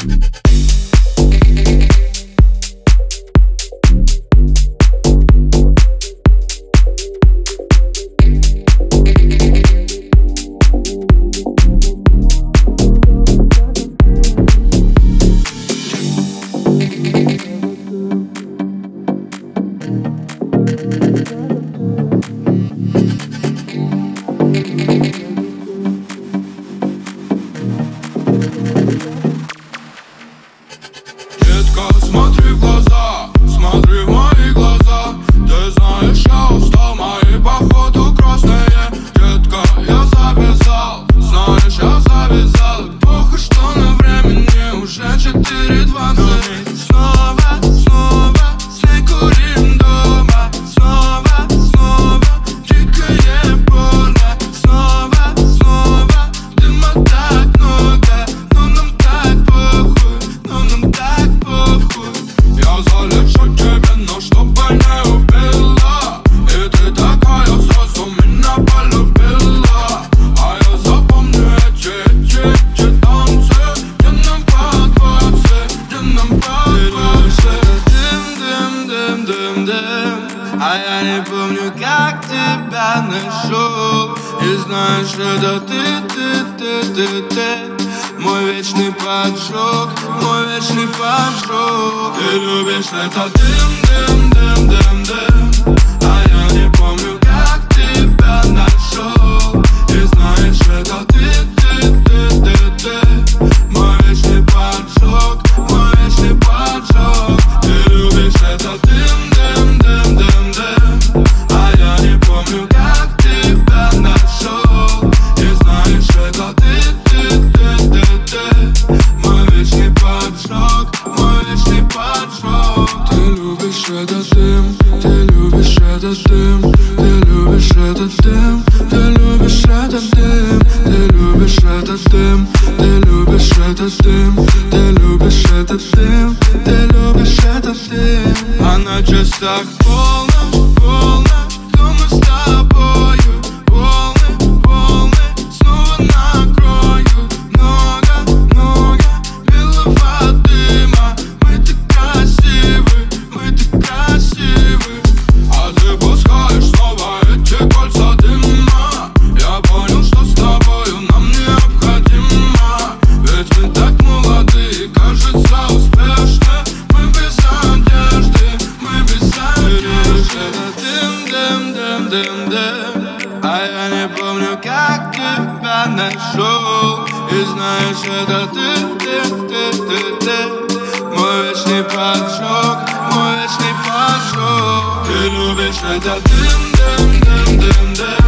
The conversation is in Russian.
Детка, смотри в глаза, смотри в мои глаза. Ты знаешь, я устал, мои походу красные. Детка, я завязал, знаешь, я завязал. Плохо, что на времени уже 4:20. Снова курим дома. Снова дикое поле. Снова дыма так много. Но нам так похуй, Я залечу тебе, но чтобы не убила. И ты такая сразу меня полюбила. А я запомню эти танцы, где нам по 20, где нам по 20. Дым. А я не помню, как тебя нашел. И знаешь, это ты. Мой вечный поджог. Ты любишь это дым. А я не помню, как тебя нашел. И знаешь, это ты. Мой вечный поджог. Ты любишь это дым. А я не помню, как тебя нашел. И знаешь, это ты. Мой вечный поджог. Ты любишь этот дым. Ты любишь этот дым. Ты любишь этот дым. Ты любишь этот дым. Ты любишь этот дым. Ты любишь этот дым. Ты любишь этот дым. Ты любишь этот дым. А на часах полночь. Кто мы с тобою? Волны снова накроют. Много белого дыма. Мы так красивы. А ты пускаешь снова эти кольца дыма. Я понял, что с тобою нам необходимо. Ведь мы так молоды, кажется успешны. Мы без одежды. Это дым. А я не помню, как тебя нашел. И знаешь, это ты. Мой вечный поджог. Ты любишь это дым.